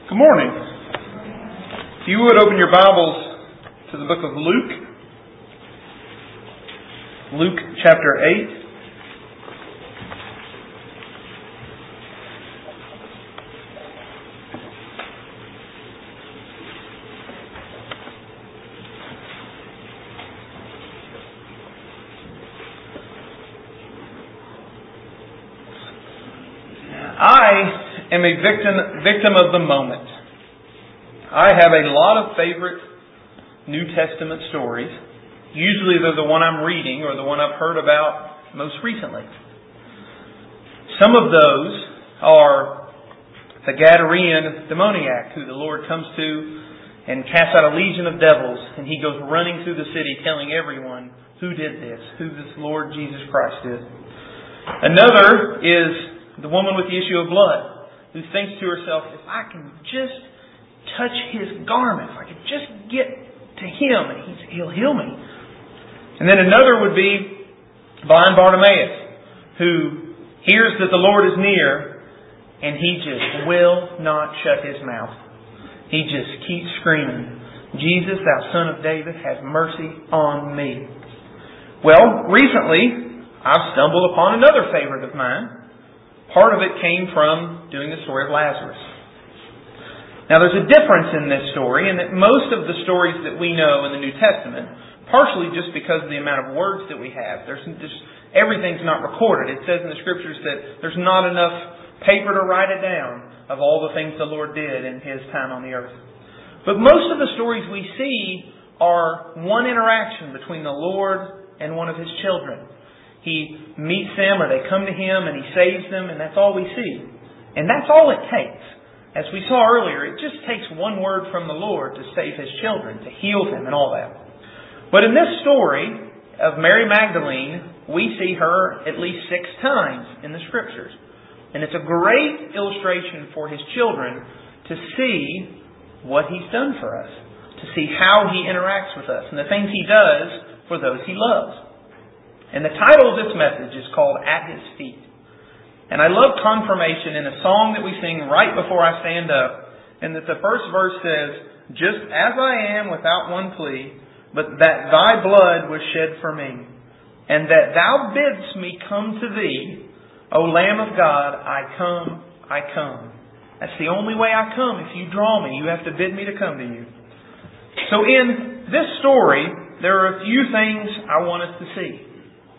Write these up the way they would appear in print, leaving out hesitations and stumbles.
Good morning. If you would open your Bibles to the book of Luke. Luke chapter 8. I am a victim of the moment. I have a lot of favorite New Testament stories. Usually they're the one I'm reading or the one I've heard about most recently. Some of those are the Gadarene demoniac who the Lord comes to and casts out a legion of devils, and he goes running through the city telling everyone who did this, who this Lord Jesus Christ is. Another is the woman with the issue of blood, who thinks to herself, if I can just touch His garment, if I can just get to Him, and He'll heal me. And then another would be blind Bartimaeus, who hears that the Lord is near, and he just will not shut his mouth. He just keeps screaming, Jesus, thou Son of David, have mercy on me. Well, recently, I've stumbled upon another favorite of mine. Part of it came from doing the story of Lazarus. Now there's a difference in this story in that most of the stories that we know in the New Testament, partially just because of the amount of words that we have, everything's not recorded. It says in the Scriptures that there's not enough paper to write it down of all the things the Lord did in His time on the earth. But most of the stories we see are one interaction between the Lord and one of His children. He meets them or they come to Him and He saves them, and that's all we see. And that's all it takes. As we saw earlier, it just takes one word from the Lord to save His children, to heal them and all that. But in this story of Mary Magdalene, we see her at least 6 times in the Scriptures. And it's a great illustration for His children to see what He's done for us, to see how He interacts with us and the things He does for those He loves. And the title of this message is called At His Feet. And I love confirmation in a song that we sing right before I stand up. And that the first verse says, just as I am without one plea, but that Thy blood was shed for me. And that Thou bidst me come to Thee, O Lamb of God, I come, I come. That's the only way I come. If you draw me, you have to bid me to come to you. So in this story, there are a few things I want us to see.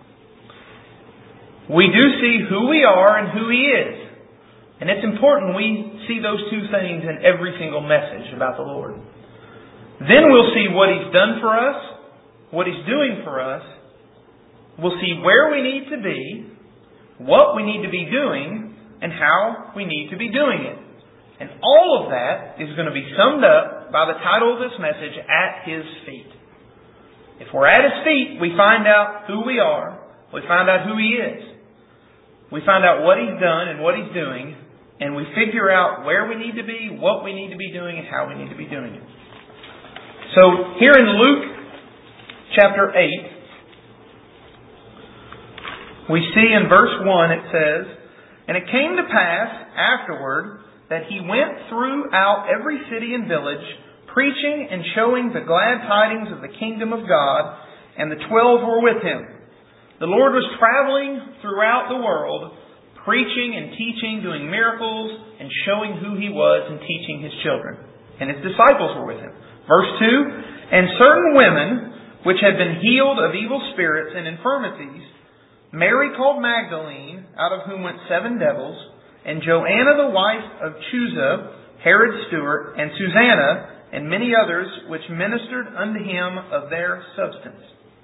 We do see who we are and who He is. And it's important we see those two things in every single message about the Lord. Then we'll see what He's done for us, what He's doing for us. We'll see where we need to be, what we need to be doing, and how we need to be doing it. And all of that is going to be summed up by the title of this message, At His Feet. If we're at His feet, we find out who we are. We find out who He is. We find out what He's done and what He's doing, and we figure out where we need to be, what we need to be doing, and how we need to be doing it. So, here in Luke chapter 8, we see in verse 1 it says, And it came to pass afterward that He went throughout every city and village, preaching and showing the glad tidings of the kingdom of God, and the 12 were with Him. The Lord was traveling throughout the world, preaching and teaching, doing miracles, and showing who He was and teaching His children. And His disciples were with Him. Verse 2, And certain women, which had been healed of evil spirits and infirmities, Mary called Magdalene, out of whom went 7 devils, and Joanna the wife of Chuza, Herod's steward, and Susanna, and many others, which ministered unto Him of their substance.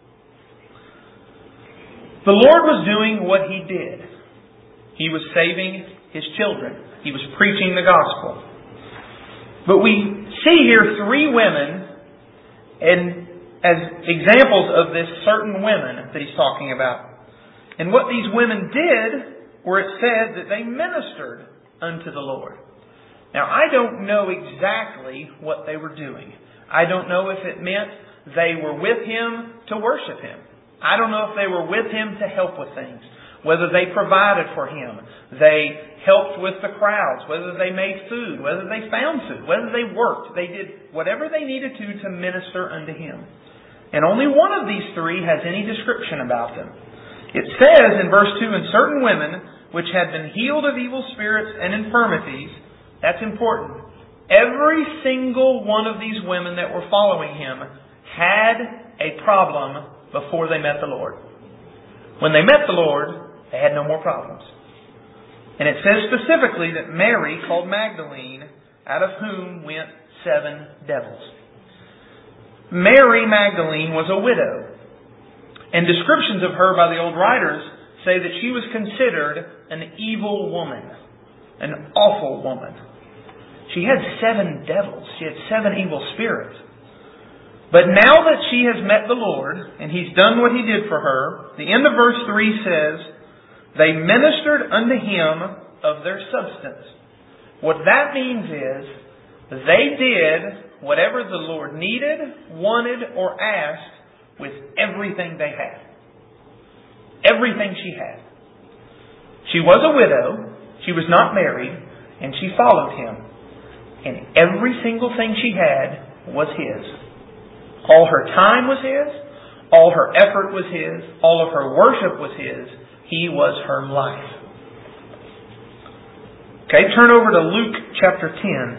The Lord was doing what He did. He was saving His children. He was preaching the gospel. But we see here 3 women and as examples of this certain women that He's talking about. And what these women did, where it said that they ministered unto the Lord. Now, I don't know exactly what they were doing. I don't know if it meant they were with Him to worship Him. I don't know if they were with Him to help with things. whether they provided for him, they helped with the crowds, whether they made food, whether they found food, whether they worked. They did whatever they needed to minister unto him. And only one of these three has any description about them. It says in verse 2, and certain women which had been healed of evil spirits and infirmities. That's important. Every single one of these women that were following him had a problem before they met the Lord. When they met the Lord, they had no more problems. And it says specifically that Mary, called Magdalene, out of whom went 7 devils. Mary Magdalene was a widow. And descriptions of her by the old writers say that she was considered an evil woman, an awful woman. She had 7 devils. She had 7 evil spirits. But now that she has met the Lord, and He's done what He did for her, the end of verse 3 says, they ministered unto Him of their substance. What that means is, they did whatever the Lord needed, wanted, or asked with everything they had. Everything she had. She was a widow. She was not married. And she followed Him. And every single thing she had was His. All her time was His. All her effort was His. All of her worship was His. He was her life. Okay, turn over to Luke chapter 10.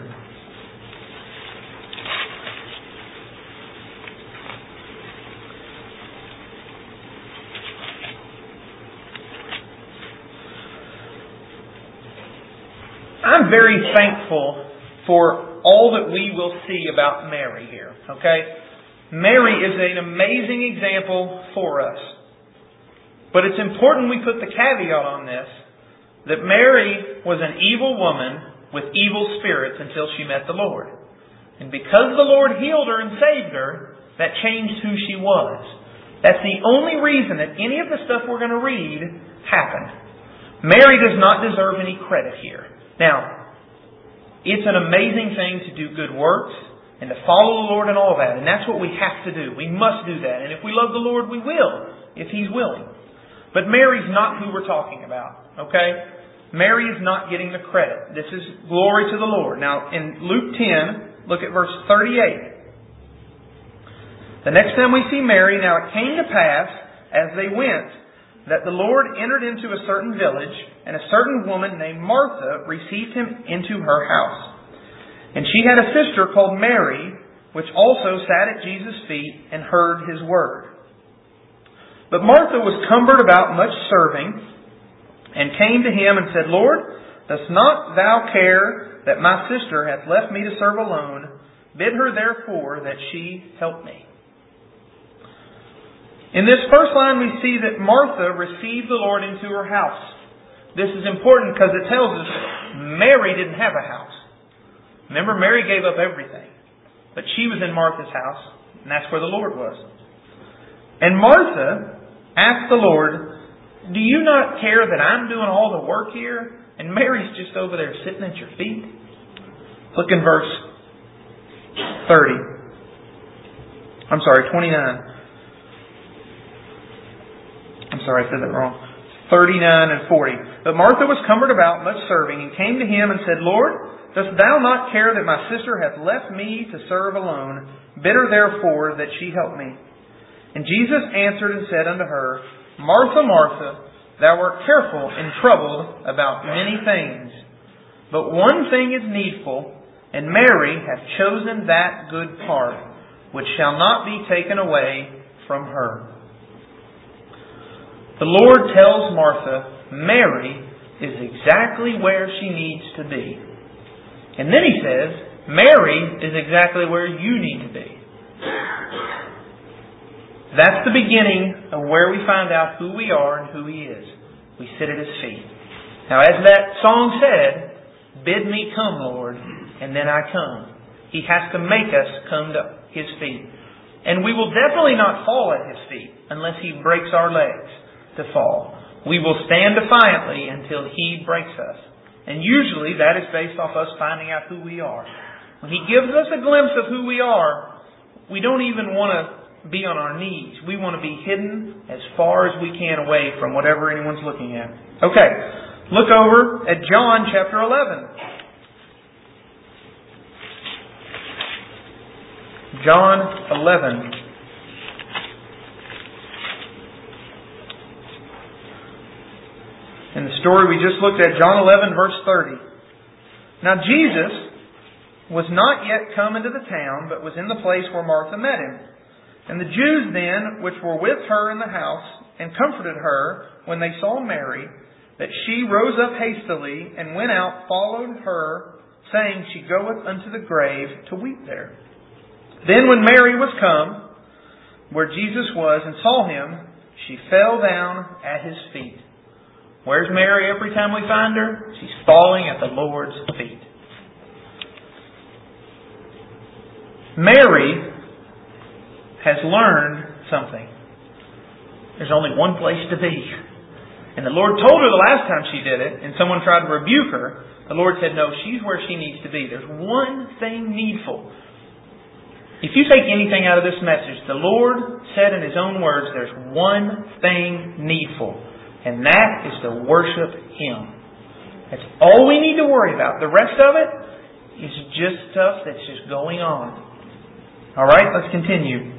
I'm very thankful for all that we will see about Mary here. Okay? Mary is an amazing example for us. But it's important we put the caveat on this, that Mary was an evil woman with evil spirits until she met the Lord. And because the Lord healed her and saved her, that changed who she was. That's the only reason that any of the stuff we're going to read happened. Mary does not deserve any credit here. Now, it's an amazing thing to do good works and to follow the Lord and all that. And that's what we have to do. We must do that. And if we love the Lord, we will, if He's willing. But Mary's not who we're talking about. Okay? Mary is not getting the credit. This is glory to the Lord. Now, in Luke 10, look at verse 38. The next time we see Mary, now it came to pass, as they went, that the Lord entered into a certain village, and a certain woman named Martha received Him into her house. And she had a sister called Mary, which also sat at Jesus' feet and heard His word. But Martha was cumbered about much serving, and came to Him and said, Lord, dost not Thou care that my sister hath left me to serve alone? Bid her therefore that she help me. In this first line we see that Martha received the Lord into her house. This is important because it tells us Mary didn't have a house. Remember, Mary gave up everything. But she was in Martha's house, and that's where the Lord was. And Martha asked the Lord, do you not care that I'm doing all the work here? And Mary's just over there sitting at your feet. Look in verse 29. I'm sorry, I said that wrong. 39 and 40. But Martha was cumbered about, much serving, and came to Him and said, Lord, dost Thou not care that my sister hath left me to serve alone? Bid her therefore that she help me. And Jesus answered and said unto her, Martha, Martha, thou art careful and troubled about many things. But one thing is needful, and Mary hath chosen that good part, which shall not be taken away from her. The Lord tells Martha, Mary is exactly where she needs to be. And then He says, Mary is exactly where you need to be. That's the beginning of where we find out who we are and who He is. We sit at His feet. Now, as that song said, bid me come, Lord, and then I come. He has to make us come to His feet. And we will definitely not fall at His feet unless He breaks our legs to fall. We will stand defiantly until He breaks us. And usually that is based off us finding out who we are. When He gives us a glimpse of who we are, we don't even want to be on our knees. We want to be hidden as far as we can away from whatever anyone's looking at. Okay, look over at John chapter 11. John 11. In the story we just looked at, John 11, verse 30. Now Jesus was not yet come into the town, but was in the place where Martha met him. And the Jews then, which were with her in the house, and comforted her when they saw Mary, that she rose up hastily, and went out, followed her, saying, She goeth unto the grave to weep there. Then when Mary was come, where Jesus was, and saw him, she fell down at his feet. Where's Mary every time we find her? She's falling at the Lord's feet. Mary has learned something. There's only one place to be. And the Lord told her the last time she did it, and someone tried to rebuke her, the Lord said, no, she's where she needs to be. There's one thing needful. If you take anything out of this message, the Lord said in His own words, there's one thing needful. And that is to worship Him. That's all we need to worry about. The rest of it is just stuff that's just going on. Alright, let's continue.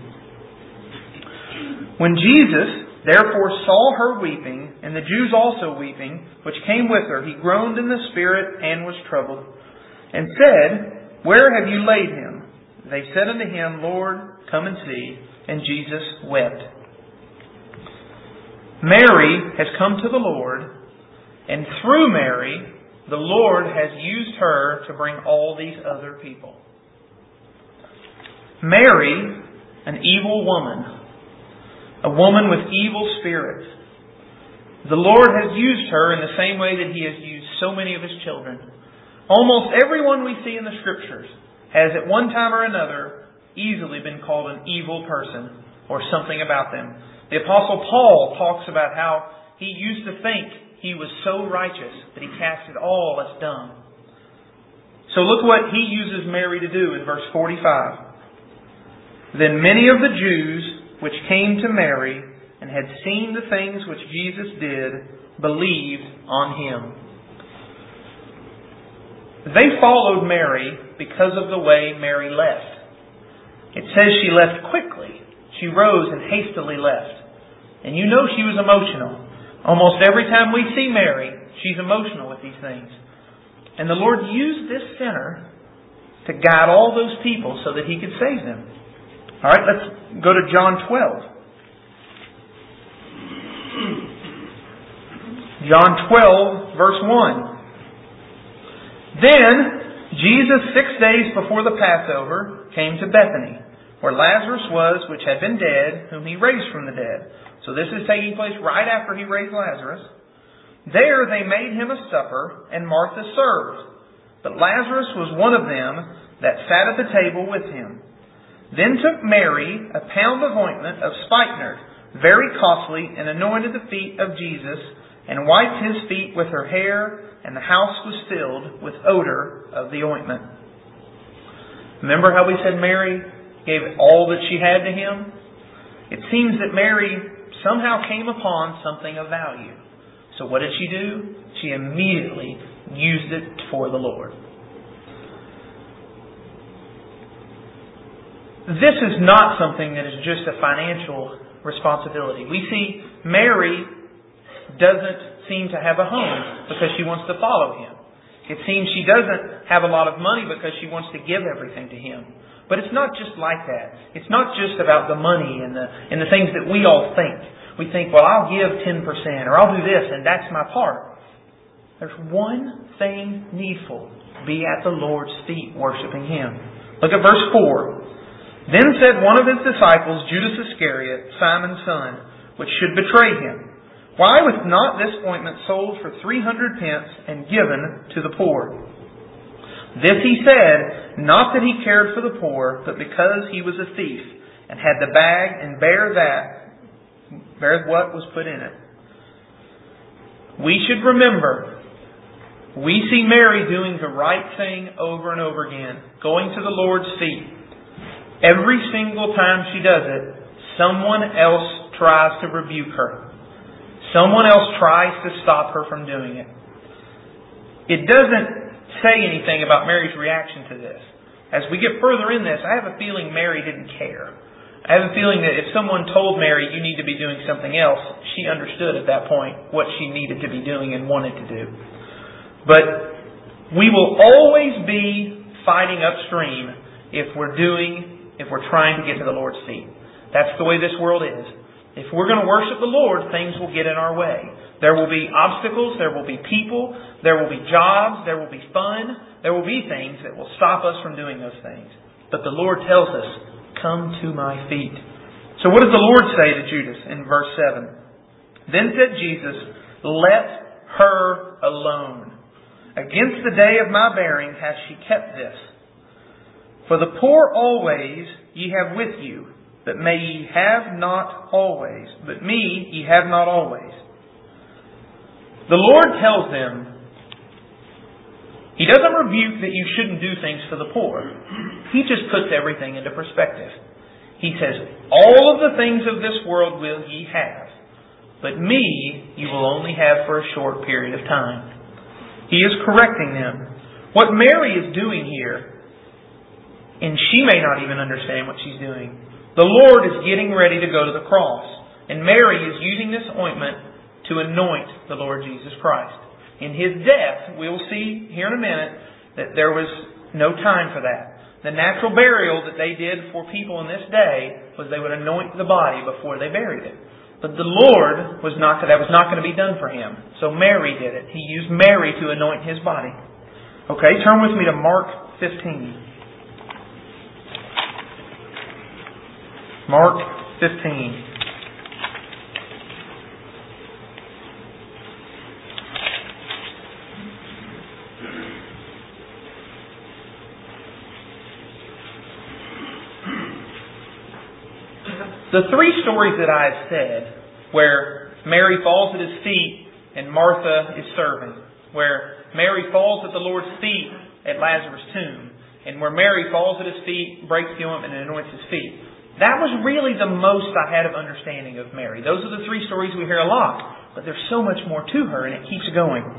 When Jesus therefore saw her weeping, and the Jews also weeping, which came with her, He groaned in the spirit and was troubled, and said, Where have you laid him? They said unto Him, Lord, come and see. And Jesus wept. Mary has come to the Lord, and through Mary, the Lord has used her to bring all these other people. Mary, an evil woman, a woman with evil spirits. The Lord has used her in the same way that He has used so many of His children. Almost everyone we see in the Scriptures has at one time or another easily been called an evil person or something about them. The Apostle Paul talks about how he used to think he was so righteous that he cast it all as dung. So look what he uses Mary to do in verse 45. Then many of the Jews which came to Mary and had seen the things which Jesus did believed on Him. They followed Mary because of the way Mary left. It says she left quickly. She rose and hastily left. And you know she was emotional. Almost every time we see Mary, she's emotional with these things. And the Lord used this sinner to guide all those people so that He could save them. All right, let's go to John 12. John 12, verse 1. Then Jesus, 6 days before the Passover, came to Bethany, where Lazarus was, which had been dead, whom He raised from the dead. So this is taking place right after He raised Lazarus. There they made Him a supper, and Martha served. But Lazarus was one of them that sat at the table with Him. Then took Mary a pound of ointment of spikenard, very costly, and anointed the feet of Jesus, and wiped His feet with her hair, and the house was filled with odor of the ointment. Remember how we said Mary gave all that she had to Him? It seems that Mary somehow came upon something of value. So what did she do? She immediately used it for the Lord. This is not something that is just a financial responsibility. We see Mary doesn't seem to have a home because she wants to follow Him. It seems she doesn't have a lot of money because she wants to give everything to Him. But it's not just like that. It's not just about the money and the things that we all think. We think, well, I'll give 10% or I'll do this and that's my part. There's one thing needful. Be at the Lord's feet worshiping Him. Look at verse 4. Then said one of His disciples, Judas Iscariot, Simon's son, which should betray Him, Why was not this ointment sold for 300 pence and given to the poor? This He said, not that He cared for the poor, but because He was a thief, and had the bag and bare what was put in it. We should remember, we see Mary doing the right thing over and over again, going to the Lord's feet. Every single time she does it, someone else tries to rebuke her. Someone else tries to stop her from doing it. It doesn't say anything about Mary's reaction to this. As we get further in this, I have a feeling Mary didn't care. I have a feeling that if someone told Mary, you need to be doing something else, she understood at that point what she needed to be doing and wanted to do. But we will always be fighting upstream if we're trying to get to the Lord's feet. That's the way this world is. If we're going to worship the Lord, things will get in our way. There will be obstacles, there will be people, there will be jobs, there will be fun, there will be things that will stop us from doing those things. But the Lord tells us, come to my feet. So what does the Lord say to Judas in verse 7? Then said Jesus, let her alone. Against the day of my bearing hath she kept this. For the poor always ye have with you, but me ye have not always. The Lord tells them, He doesn't rebuke that you shouldn't do things for the poor. He just puts everything into perspective. He says, all of the things of this world will ye have, but me you will only have for a short period of time. He is correcting them. What Mary is doing here, and she may not even understand what she's doing, the Lord is getting ready to go to the cross. And Mary is using this ointment to anoint the Lord Jesus Christ. In His death, we'll see here in a minute that there was no time for that. The natural burial that they did for people in this day was they would anoint the body before they buried it. But the Lord that was not going to be done for Him. So Mary did it. He used Mary to anoint His body. Okay, turn with me to Mark 15. Mark 15. The three stories that I have said, where Mary falls at His feet and Martha is serving, where Mary falls at the Lord's feet at Lazarus' tomb, and where Mary falls at His feet, breaks the ointment, and anoints His feet. That was really the most I had of understanding of Mary. Those are the three stories we hear a lot, but there's so much more to her, and it keeps going.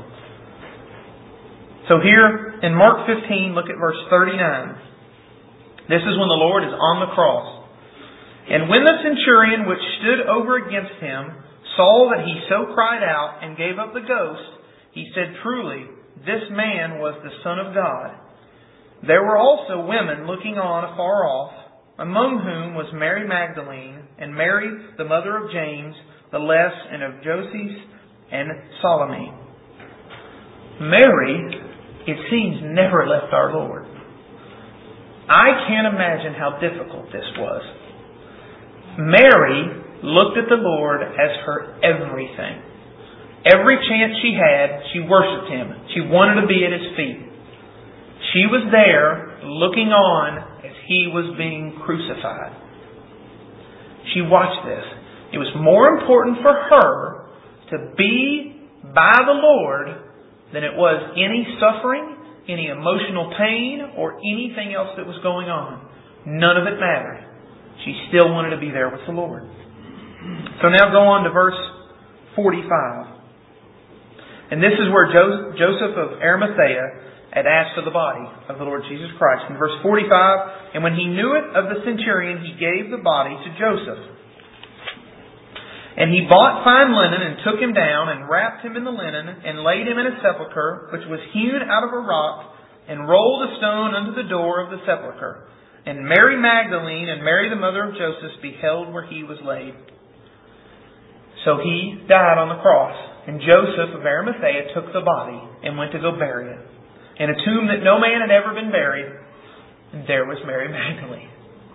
So here in Mark 15, look at verse 39. This is when the Lord is on the cross. And when the centurion which stood over against Him saw that he so cried out and gave up the ghost, he said, truly, this man was the Son of God. There were also women looking on afar off, among whom was Mary Magdalene, and Mary, the mother of James, the less, and of Joses, and Salome. Mary, it seems, never left our Lord. I can't imagine how difficult this was. Mary looked at the Lord as her everything. Every chance she had, she worshipped Him. She wanted to be at His feet. She was there looking on as He was being crucified. She watched this. It was more important for her to be by the Lord than it was any suffering, any emotional pain, or anything else that was going on. None of it mattered. She still wanted to be there with the Lord. So now go on to verse 45. And this is where Joseph of Arimathea had asked for the body of the Lord Jesus Christ. In verse 45, and when he knew it of the centurion, he gave the body to Joseph. And he bought fine linen and took him down and wrapped him in the linen and laid him in a sepulchre which was hewn out of a rock and rolled a stone unto the door of the sepulchre. And Mary Magdalene and Mary the mother of Joseph beheld where he was laid. So he died on the cross. And Joseph of Arimathea took the body and went to go bury it in a tomb that no man had ever been buried. And there was Mary Magdalene.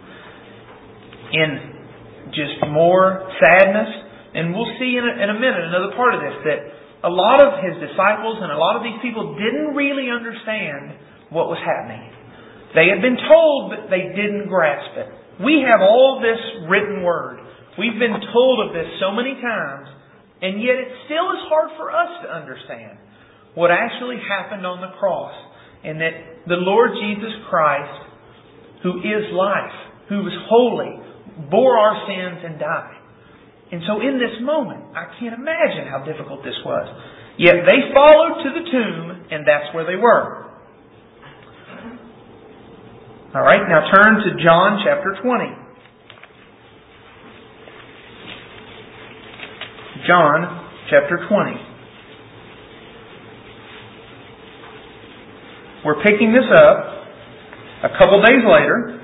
In just more sadness. And we'll see in a minute another part of this, that a lot of His disciples and a lot of these people didn't really understand what was happening. They had been told, but they didn't grasp it. We have all this written word. We've been told of this so many times, and yet it still is hard for us to understand what actually happened on the cross. And that the Lord Jesus Christ, who is life, who was holy, bore our sins and died. And so in this moment, I can't imagine how difficult this was. Yet they followed to the tomb, and that's where they were. All right, now turn to John chapter 20. John chapter 20. We're picking this up a couple days later.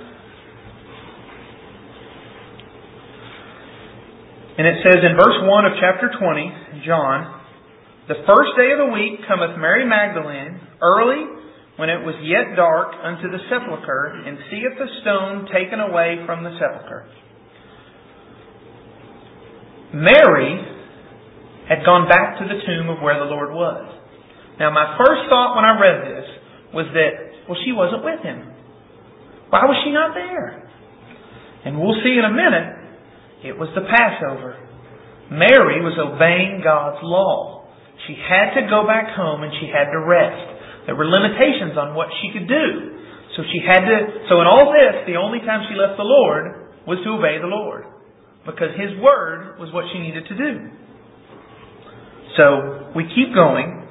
And it says in verse 1 of chapter 20, John, "The first day of the week cometh Mary Magdalene early, when it was yet dark, unto the sepulchre, and seeth the stone taken away from the sepulchre." Mary had gone back to the tomb of where the Lord was. Now my first thought when I read this was that, well, she wasn't with Him. Why was she not there? And we'll see in a minute, it was the Passover. Mary was obeying God's law. She had to go back home and she had to rest. There were limitations on what she could do. So in all this, the only time she left the Lord was to obey the Lord. Because His Word was what she needed to do. So we keep going.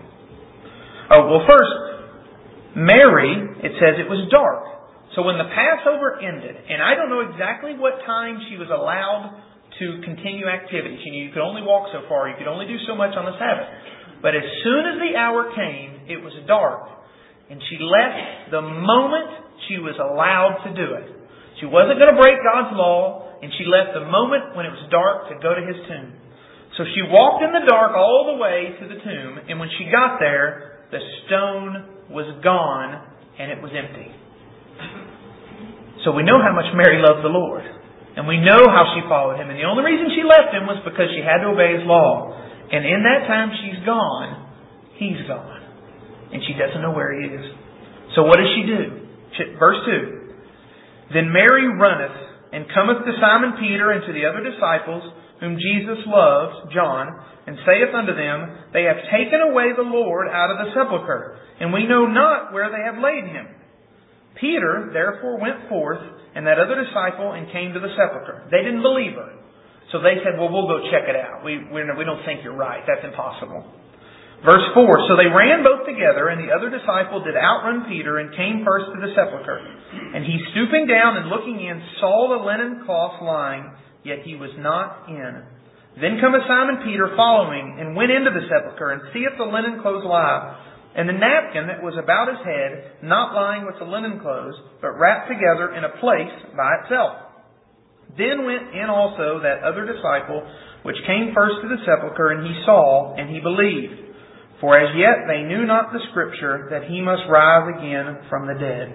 First, Mary, it says it was dark. So when the Passover ended, and I don't know exactly what time she was allowed to continue activities. You could only walk so far. You could only do so much on the Sabbath. But as soon as the hour came, it was dark. And she left the moment she was allowed to do it. She wasn't going to break God's law, and she left the moment when it was dark to go to His tomb. So she walked in the dark all the way to the tomb, and when she got there, the stone was gone, and it was empty. So we know how much Mary loved the Lord. And we know how she followed Him. And the only reason she left Him was because she had to obey His law. And in that time she's gone, He's gone. And she doesn't know where He is. So what does she do? Verse 2. "Then Mary runneth, and cometh to Simon Peter and to the other disciples, whom Jesus loved, John, and saith unto them, They have taken away the Lord out of the sepulchre, and we know not where they have laid Him. Peter therefore went forth, and that other disciple, and came to the sepulchre." They didn't believe her. So they said, "Well, we'll go check it out. We don't think you're right. That's impossible." Verse 4, "So they ran both together, and the other disciple did outrun Peter, and came first to the sepulchre. And he, stooping down and looking in, saw the linen cloth lying, yet He was not in. Then cometh Simon Peter following, and went into the sepulchre, and seeth the linen clothes lie, and the napkin that was about His head, not lying with the linen clothes, but wrapped together in a place by itself. Then went in also that other disciple, which came first to the sepulchre, and he saw, and he believed. For as yet they knew not the Scripture, that He must rise again from the dead."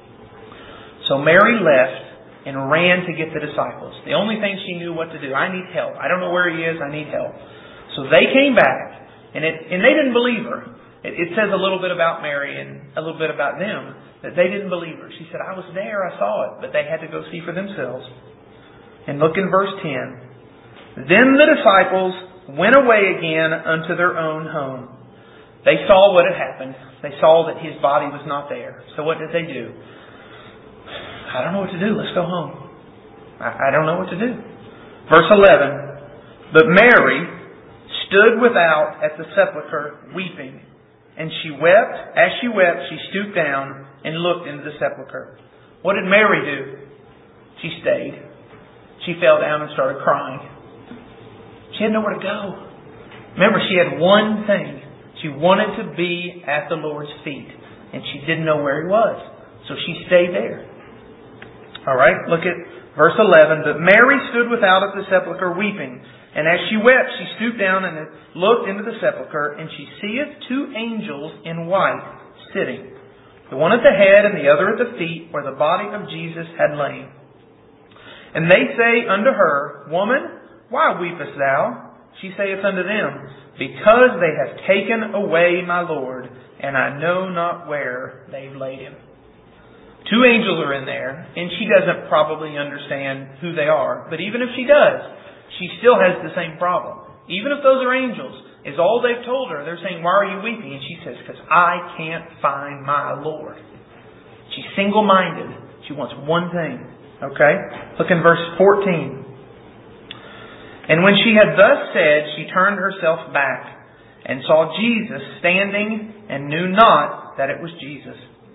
So Mary left and ran to get the disciples. The only thing she knew what to do. I need help. I don't know where He is. I need help. So they came back, and they didn't believe her. It says a little bit about Mary and a little bit about them, that they didn't believe her. She said, "I was there, I saw it," but they had to go see for themselves. And look in verse 10. "Then the disciples went away again unto their own home." They saw what had happened. They saw that His body was not there. So what did they do? I don't know what to do. Let's go home. I don't know what to do. Verse 11. "But Mary stood without at the sepulchre weeping. And she wept. As she wept, she stooped down and looked into the sepulchre." What did Mary do? She stayed. She fell down and started crying. She had nowhere to go. Remember, she had one thing. She wanted to be at the Lord's feet. And she didn't know where He was. So she stayed there. All right, look at verse 11. "But Mary stood without at the sepulchre weeping. And as she wept, she stooped down and looked into the sepulchre, and she seeth two angels in white sitting, the one at the head and the other at the feet, where the body of Jesus had lain. And they say unto her, Woman, why weepest thou? She saith unto them, Because they have taken away my Lord, and I know not where they've laid Him." Two angels are in there, and she doesn't probably understand who they are. But even if she does, she still has the same problem. Even if those are angels, is all they've told her. They're saying, "Why are you weeping?" And she says, "Because I can't find my Lord." She's single-minded. She wants one thing. Okay? Look in verse 14. And when she had thus said, she turned herself back and saw Jesus standing and knew not that it was Jesus.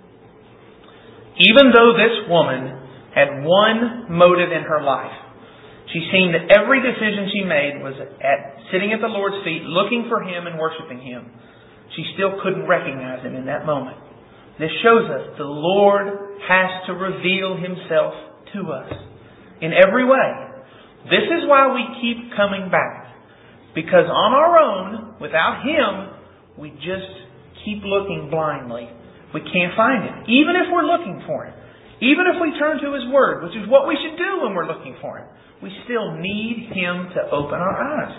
Even though this woman had one motive in her life, she seen that every decision she made was sitting at the Lord's feet, looking for Him and worshiping Him. She still couldn't recognize Him in that moment. This shows us the Lord has to reveal Himself to us in every way. This is why we keep coming back. Because on our own, without Him, we just keep looking blindly. We can't find Him. Even if we're looking for Him. Even if we turn to His Word, which is what we should do when we're looking for Him. We still need Him to open our eyes.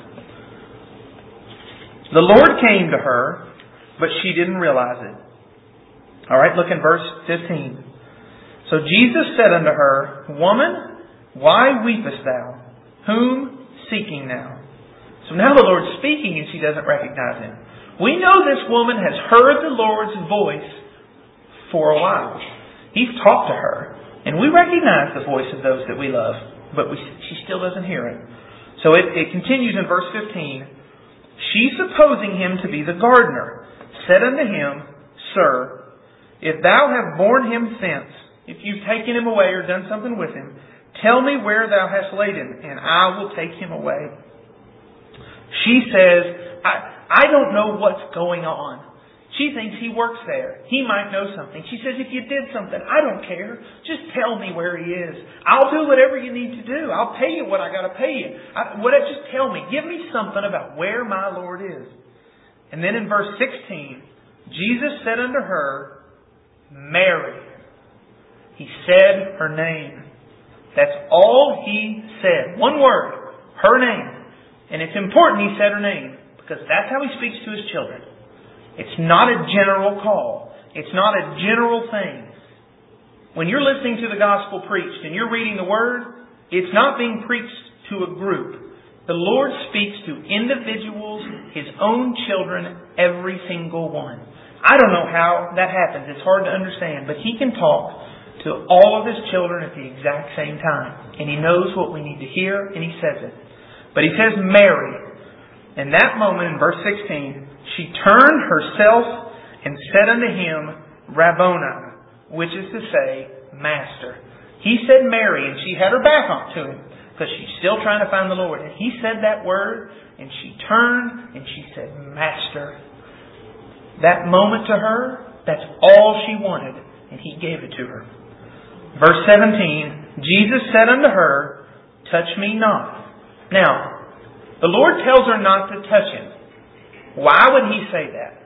The Lord came to her, but she didn't realize it. Alright, look in verse 15. So Jesus said unto her, Woman, why weepest thou? Whom seeking now? So now the Lord's speaking and she doesn't recognize Him. We know this woman has heard the Lord's voice for a while. He's talked to her. And we recognize the voice of those that we love. But she still doesn't hear Him. So it continues in verse 15. She, supposing Him to be the gardener, said unto Him, Sir, if thou have borne Him thence, if you've taken Him away or done something with Him, tell me where thou hast laid Him, and I will take Him away. She says, I don't know what's going on. She thinks He works there. He might know something. She says, if you did something, I don't care. Just tell me where He is. I'll do whatever you need to do. I'll pay you what I got to pay you. Just tell me. Give me something about where my Lord is. And then in verse 16, Jesus said unto her, Mary. He said her name. That's all He said. One word. Her name. And it's important He said her name, because that's how He speaks to His children. It's not a general call. It's not a general thing. When you're listening to the gospel preached and you're reading the Word, it's not being preached to a group. The Lord speaks to individuals, His own children, every single one. I don't know how that happens. It's hard to understand. But He can talk to all of His children at the exact same time. And He knows what we need to hear, and He says it. But He says Mary. In that moment, in verse 16, she turned herself and said unto Him, Rabboni, which is to say, Master. He said Mary, and she had her back on to Him, because she's still trying to find the Lord. And He said that word, and she turned, and she said, Master. That moment to her, that's all she wanted, and He gave it to her. Verse 17, Jesus said unto her, Touch me not. Now, the Lord tells her not to touch Him. Why would He say that?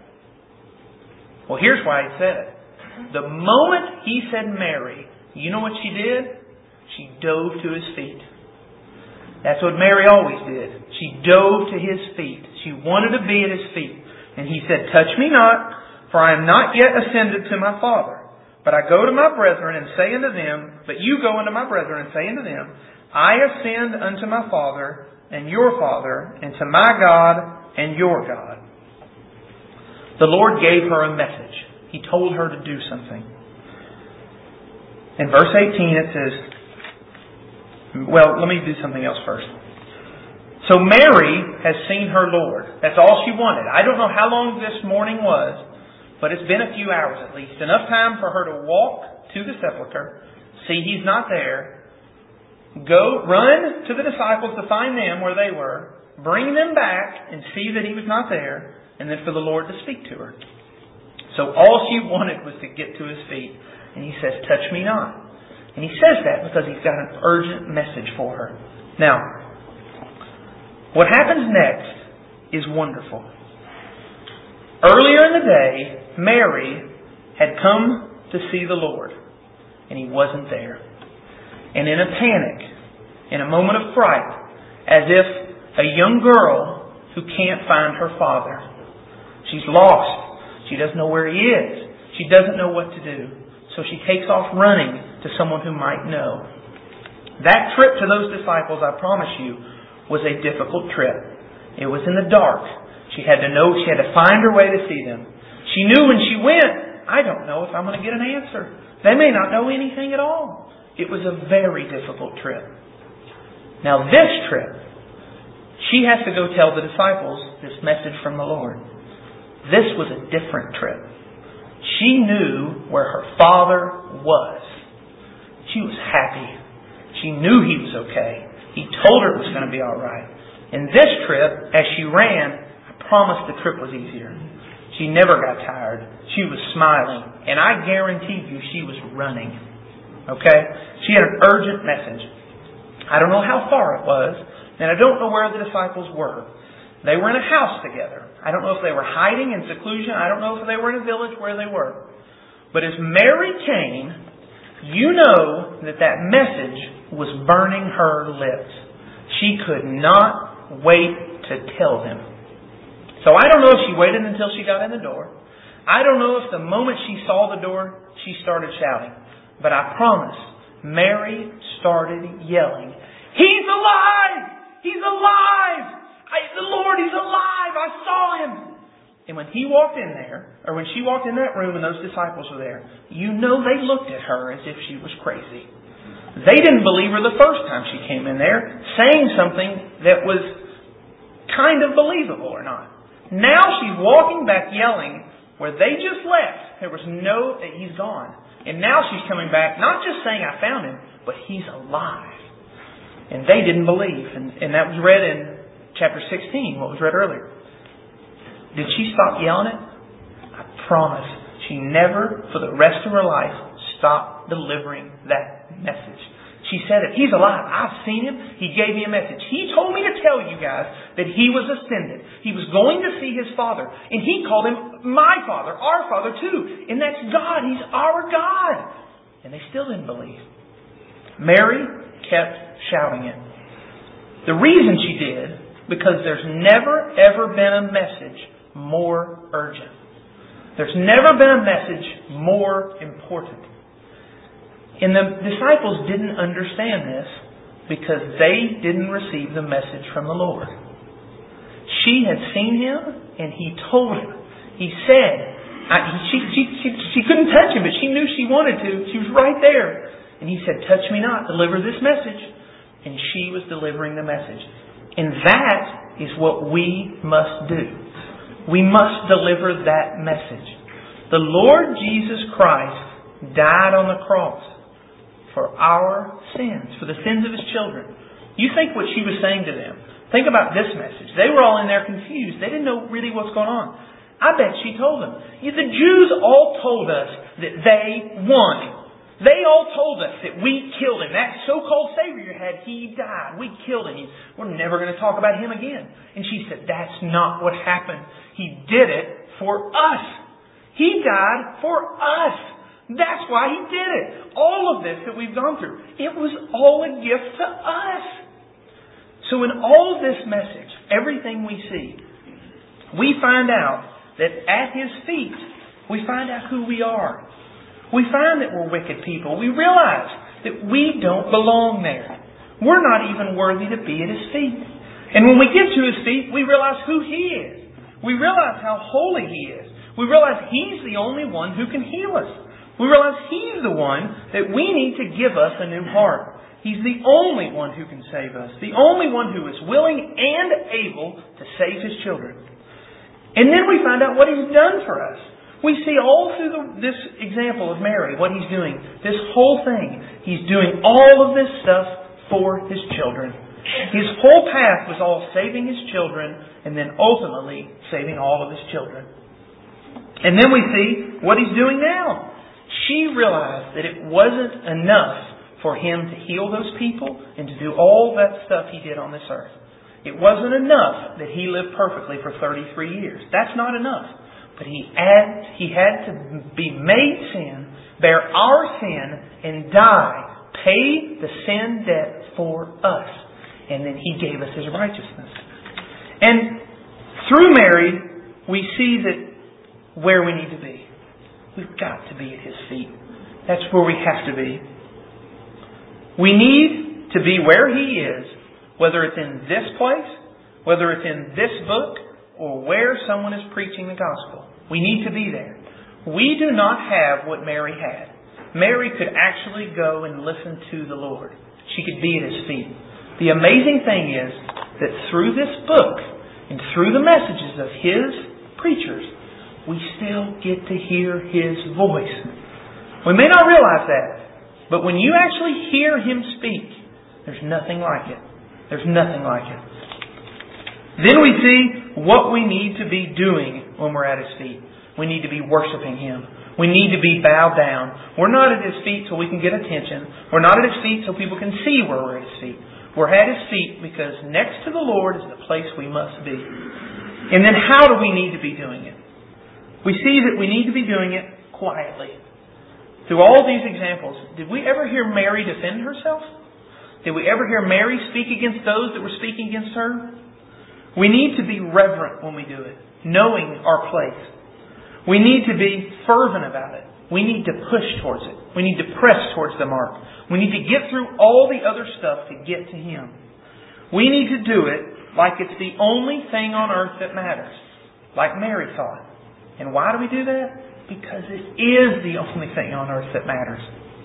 Well, here's why He said it. The moment He said Mary, you know what she did? She dove to His feet. That's what Mary always did. She dove to His feet. She wanted to be at His feet. And He said, Touch me not, for I am not yet ascended to my Father. But I go to my brethren and say unto them, but you go unto my brethren and say unto them, I ascend unto my Father and your Father, and to my God and your God. The Lord gave her a message. He told her to do something. In verse 18 it says, well, let me do something else first. So Mary has seen her Lord. That's all she wanted. I don't know how long this morning was, but it's been a few hours at least. Enough time for her to walk to the sepulchre, see He's not there, go run to the disciples to find them where they were, bring them back and see that He was not there, and then for the Lord to speak to her. So all she wanted was to get to His feet. And He says, Touch me not. And He says that because He's got an urgent message for her. Now, what happens next is wonderful. Earlier in the day, Mary had come to see the Lord, and He wasn't there. And in a panic, in a moment of fright, as if a young girl who can't find her father. She's lost. She doesn't know where He is. She doesn't know what to do. So she takes off running to someone who might know. That trip to those disciples, I promise you, was a difficult trip. It was in the dark. She had to find her way to see them. She knew when she went, I don't know if I'm going to get an answer. They may not know anything at all. It was a very difficult trip. Now this trip, she has to go tell the disciples this message from the Lord. This was a different trip. She knew where her Father was. She was happy. She knew He was okay. He told her it was going to be all right. And this trip, as she ran, I promised the trip was easier. She never got tired. She was smiling. And I guarantee you she was running. Okay? She had an urgent message. I don't know how far it was. And I don't know where the disciples were. They were in a house together. I don't know if they were hiding in seclusion. I don't know if they were in a village where they were. But as Mary came, you know that that message was burning her lips. She could not wait to tell them. So I don't know if she waited until she got in the door. I don't know if the moment she saw the door, she started shouting. But I promise, Mary started yelling, "He's alive! He's alive! The Lord, He's alive! I saw Him!" And when He walked in there, or when she walked in that room and those disciples were there, you know they looked at her as if she was crazy. They didn't believe her the first time she came in there, saying something that was kind of believable or not. Now she's walking back yelling where they just left. There was He's gone. And now she's coming back, not just saying, "I found Him," but He's alive. And they didn't believe. And that was read in chapter 16, what was read earlier. Did she stop yelling it? I promise. She never, for the rest of her life, stopped delivering that message. She said it. "He's alive. I've seen Him. He gave me a message. He told me to tell you guys that He was ascended. He was going to see His Father. And He called Him my Father, our Father too. And that's God. He's our God." And they still didn't believe. Mary kept shouting it. The reason she did, because there's never ever been a message more urgent. There's never been a message more important. And the disciples didn't understand this because they didn't receive the message from the Lord. She had seen Him and He told her. He said, she couldn't touch Him, but she knew she wanted to. She was right there. And He said, "Touch me not, deliver this message." And she was delivering the message. And that is what we must do. We must deliver that message. The Lord Jesus Christ died on the cross for our sins, for the sins of His children. You think what she was saying to them. Think about this message. They were all in there confused. They didn't know really what's going on. I bet she told them. The Jews all told us that they won. They all told us that we killed Him. That so-called Savior you had, He died. We killed Him. We're never going to talk about Him again. And she said, "That's not what happened. He did it for us. He died for us. That's why He did it. All of this that we've gone through, it was all a gift to us." So in all of this message, everything we see, we find out that at His feet, we find out who we are. We find that we're wicked people. We realize that we don't belong there. We're not even worthy to be at His feet. And when we get to His feet, we realize who He is. We realize how holy He is. We realize He's the only one who can heal us. We realize He's the one that we need to give us a new heart. He's the only one who can save us. The only one who is willing and able to save His children. And then we find out what He's done for us. We see all through this example of Mary what He's doing. This whole thing. He's doing all of this stuff for His children. His whole path was all saving His children and then ultimately saving all of His children. And then we see what He's doing now. She realized that it wasn't enough for Him to heal those people and to do all that stuff He did on this earth. It wasn't enough that He lived perfectly for 33 years. That's not enough. But He had to be made sin, bear our sin, and die, pay the sin debt for us. And then He gave us His righteousness. And through Mary, we see that where we need to be. We've got to be at His feet. That's where we have to be. We need to be where He is, whether it's in this place, whether it's in this book, or where someone is preaching the gospel. We need to be there. We do not have what Mary had. Mary could actually go and listen to the Lord. She could be at His feet. The amazing thing is that through this book and through the messages of His preachers, we still get to hear His voice. We may not realize that, but when you actually hear Him speak, there's nothing like it. There's nothing like it. Then we see what we need to be doing when we're at His feet. We need to be worshiping Him. We need to be bowed down. We're not at His feet so we can get attention. We're not at His feet so people can see where we're at His feet. We're at His feet because next to the Lord is the place we must be. And then how do we need to be doing it? We see that we need to be doing it quietly. Through all these examples, did we ever hear Mary defend herself? Did we ever hear Mary speak against those that were speaking against her? We need to be reverent when we do it, knowing our place. We need to be fervent about it. We need to push towards it. We need to press towards the mark. We need to get through all the other stuff to get to Him. We need to do it like it's the only thing on earth that matters, like Mary thought. And why do we do that? Because it is the only thing on earth that matters.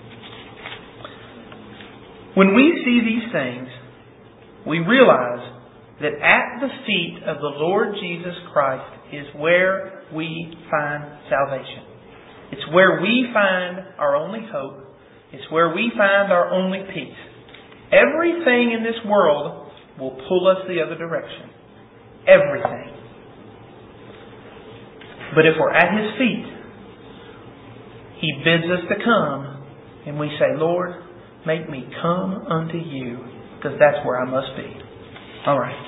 When we see these things, we realize that at the feet of the Lord Jesus Christ is where we find salvation. It's where we find our only hope. It's where we find our only peace. Everything in this world will pull us the other direction. Everything. But if we're at His feet, He bids us to come, and we say, Lord, make me come unto You, because that's where I must be. All right.